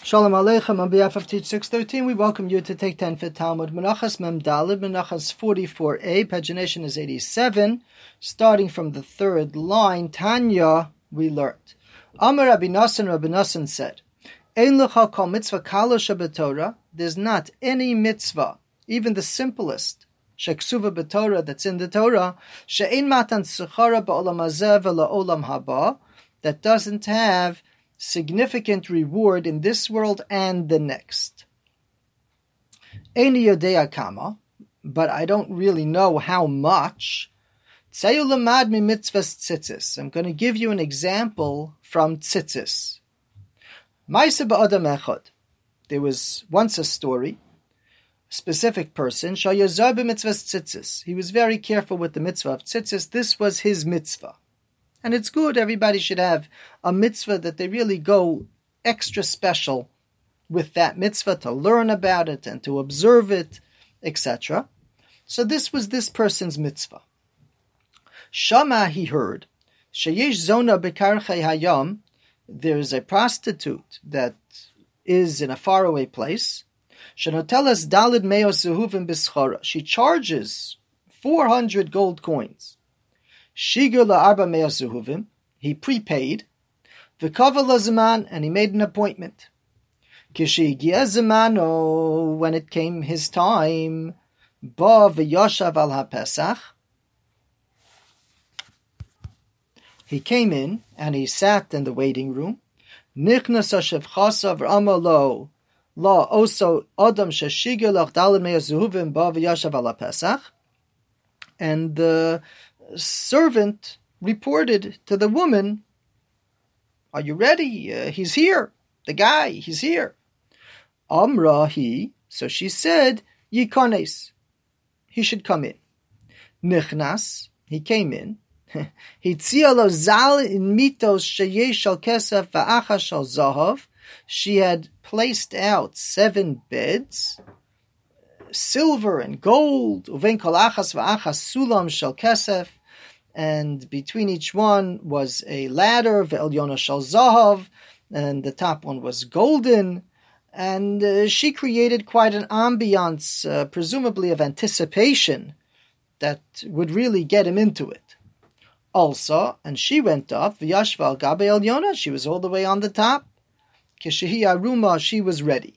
Shalom Aleichem. On behalf of Teach 613, we welcome you to take 10 for Talmud Menachas Mem Daled, Menachas 44a, pagination is 87. Starting from the third line, Tanya, we learned. Amar Rabbi Nassan said, Ein lecha kol mitzvah kala shebetorah, there's not any mitzvah, even the simplest, sheksuva betorah, that's in the Torah, she'ein matan tzechara ba'olam hazeh ve'la'olam haba, that doesn't have significant reward in this world and the next. Eini yodea kama, but I don't really know how much. Tzayu lamad mi mitzvahs tzitzis. I'm going to give you an example from tzitzis. Ma'aseh ba'adam echad. There was once a story, a specific person, shayazar b'mitzvahs tzitzis. He was very careful with the mitzvah of tzitzis. This was his mitzvah. And it's good, everybody should have a mitzvah that they really go extra special with that mitzvah to learn about it and to observe it, etc. So this was this person's mitzvah. Shama, he heard, sheyesh zona bekarchei hayam, there's a prostitute that is in a faraway place, shenotelas dalid meos zehuvim b'schora, she charges 400 gold coins. Shigur la'arba meos zehuvim, he prepaid. V'kava lazaman, and he made an appointment. Kishi higia zamano, when it came his time, ba v'yoshav al ha'pesach, he came in and he sat in the waiting room. Nichnas ha'shevchasa v'ama lo oso adam sheshigur lach daled meos zehuvim ba v'yoshav al ha'pesach, and the servant reported to the woman, "Are you ready? He's here. The guy, he's here." Amra he, so she said, Yikones, he should come in. Nichnas, he came in. Hitzia lo zal in mitos sheyesh shal kesef va'achas shal zahav. She had placed out 7 beds, silver and gold, uvein kol achas va'achas sulam shal kesef, and between each one was a ladder, ve'elyona shal zahav, and the top one was golden, and she created quite an ambiance, presumably of anticipation, that would really get him into it. Also, and she went up, v'yashva al gabe elyona, she was all the way on the top, kishehi aruma, she was ready.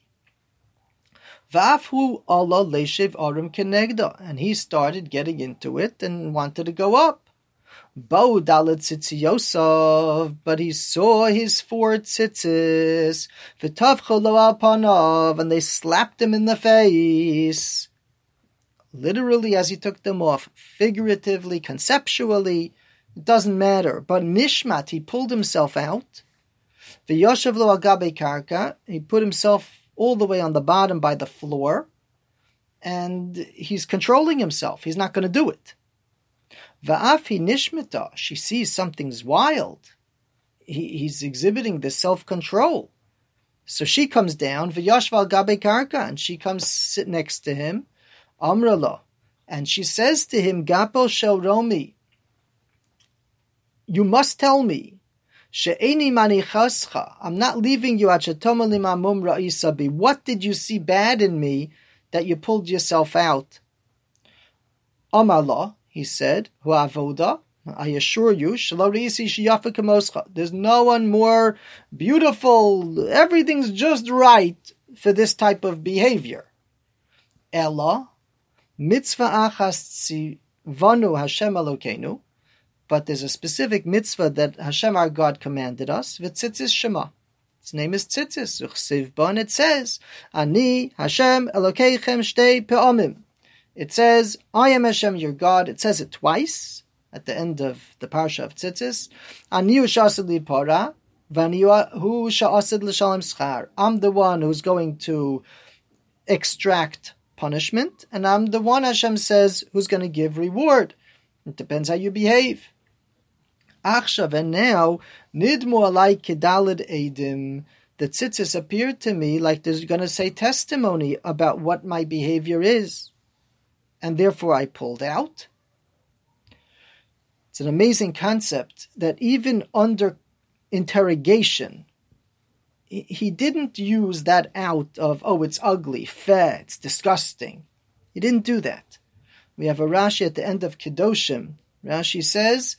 V'afhu Allah leishev arim kenegda, and he started getting into it and wanted to go up. Ba'u daled tzitziyosov, but he saw his 4 tzitzis. V'tavchu lo al panav, and they slapped him in the face. Literally, as he took them off, figuratively, conceptually, it doesn't matter. But nishmat, he pulled himself out. V'yoshev lo al gabe karka, he put himself all the way on the bottom by the floor, and he's controlling himself. He's not going to do it. Va'afi nishmita, she sees something's wild. He's exhibiting this self-control. So she comes down, v'yashva gabe karka, and she comes sit next to him, amrala, and she says to him, gapo shel romi, you must tell me, she'eni manichascha, I'm not leaving you at shetoma limamum ra'isabi. What did you see bad in me that you pulled yourself out? Amarla, he said, Hu avoda, I assure you, shelo re'isi sheyafa kamoscha. There's no one more beautiful. Everything's just right for this type of behavior. Ella, mitzvah achas tzivanu Hashem Elokeinu, but there's a specific mitzvah that Hashem our God commanded us, v'tzitzis shema. Its name is tzitzis, uchsiv ba, and it says, Ani Hashem Elokeichem shtei pe'omim. It says, I am Hashem your God. It says it twice at the end of the parsha of tzitzis. Ani hu sha'asid li para, v'ani hu sha'asid l'shalem schar. I'm the one who's going to extract punishment, and I'm the one, Hashem says, who's going to give reward. It depends how you behave. Achshav, and now, nidmu alai kedalid edim, the tzitzis appeared to me like there's going to say testimony about what my behavior is. And therefore I pulled out. It's an amazing concept that even under interrogation, he didn't use that out of, oh, it's ugly, feh, it's disgusting. He didn't do that. We have a Rashi at the end of Kedoshim. Rashi says,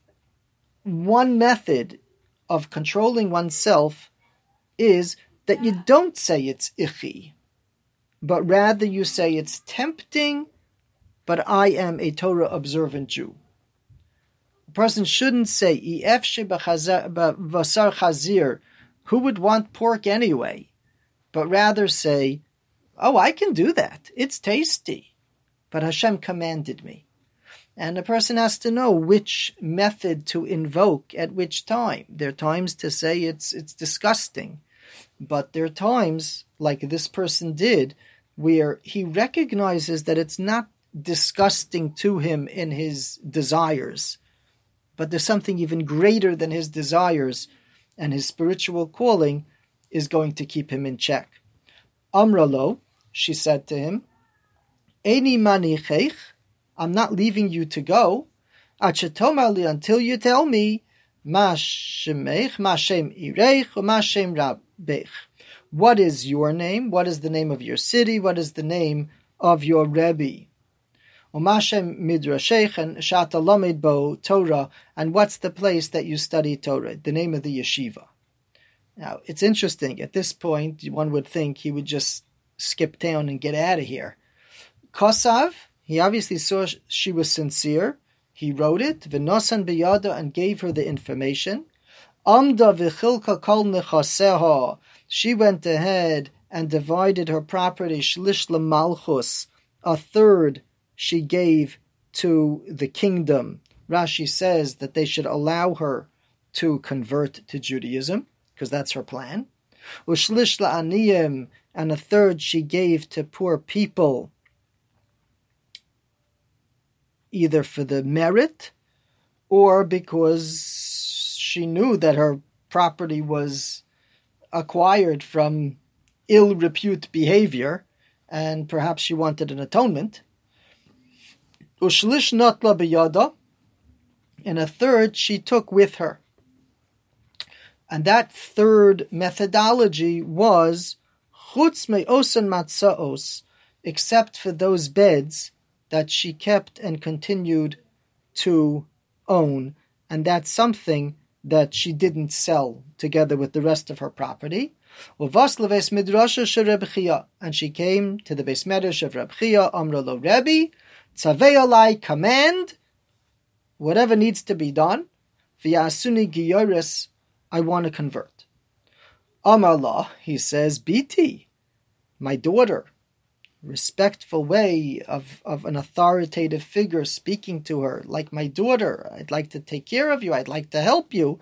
one method of controlling oneself is that you don't say it's ichi, but rather you say it's tempting, but I am a Torah observant Jew. A person shouldn't say, vasar chazir, who would want pork anyway? But rather say, oh, I can do that. It's tasty. But Hashem commanded me. And a person has to know which method to invoke at which time. There are times to say it's disgusting. But there are times, like this person did, where he recognizes that it's not disgusting to him in his desires, but there's something even greater than his desires, and his spiritual calling is going to keep him in check. Amralo, she said to him, Eini manichech, I'm not leaving you to go, until you tell me, Ma shemech, Ma shem ireich, Ma shem rabbech. What is your name? What is the name of your city? What is the name of your Rebbe? Umashem midrashech and shata lamed bo Torah, and what's the place that you study Torah? The name of the yeshiva. Now, it's interesting. At this point, one would think he would just skip town and get out of here. Kosav, he obviously saw she was sincere. He wrote it, v'nosan biyada, and gave her the information. Amda v'chilka kol nechaseha. She went ahead and divided her property, shlish l'malchus, a third she gave to the kingdom. Rashi says that they should allow her to convert to Judaism, because that's her plan. Ushlish la'aniyim, and a third she gave to poor people, either for the merit or because she knew that her property was acquired from ill repute behavior, and perhaps she wanted an atonement. Ushlish notla biyada, and a third she took with her. And that third methodology was chutz me'osan matzaos, except for those beds that she kept and continued to own, and that's something that she didn't sell together with the rest of her property. And she came to the Beis Medrash of Reb Chia, Amra lo Rebbe, Tzavei alai, command, whatever needs to be done, v'yasuni giyoris, I want to convert. Amar la, he says, Biti, my daughter, respectful way of an authoritative figure speaking to her, like my daughter, I'd like to take care of you, I'd like to help you.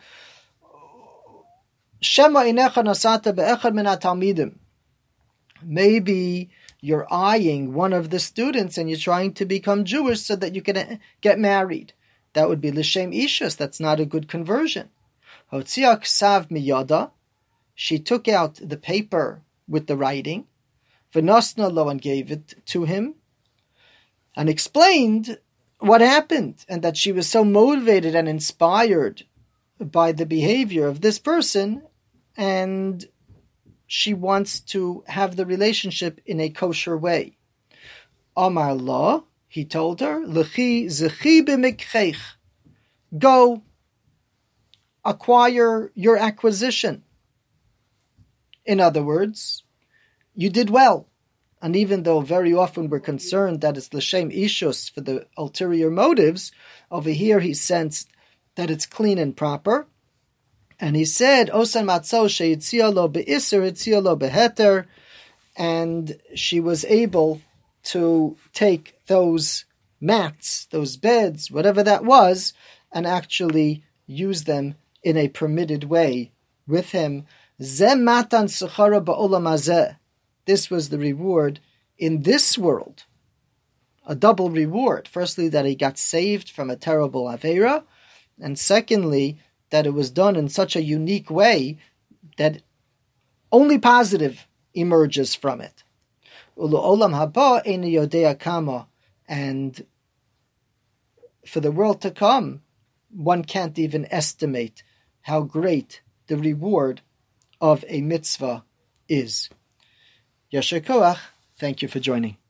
Shema inecha nasata be'echad min hatalmidim. Maybe you're eyeing one of the students and you're trying to become Jewish so that you can get married. That would be l'shem ishus. That's not a good conversion. Hotzia ksav miyada. She took out the paper with the writing, v'nosna lo, and gave it to him, and explained what happened, and that she was so motivated and inspired by the behavior of this person, and she wants to have the relationship in a kosher way. Amar la, he told her, L'chi zechi b'mikcheich, go acquire your acquisition. In other words, you did well. And even though very often we're concerned that it's l'shem ishus for the ulterior motives, over here he sensed that it's clean and proper. And he said, Osan matzo sheyitzia lo be'isr, yitzia lo beheter, and she was able to take those mats, those beds, whatever that was, and actually use them in a permitted way with him. Zeh matan sechara ba'olam hazeh. This was the reward in this world. A double reward. Firstly, that he got saved from a terrible Aveira, and secondly, that it was done in such a unique way that only positive emerges from it. U'lo'olam haba ein yodea kama, and for the world to come, one can't even estimate how great the reward of a mitzvah is. Yasher Koach, thank you for joining.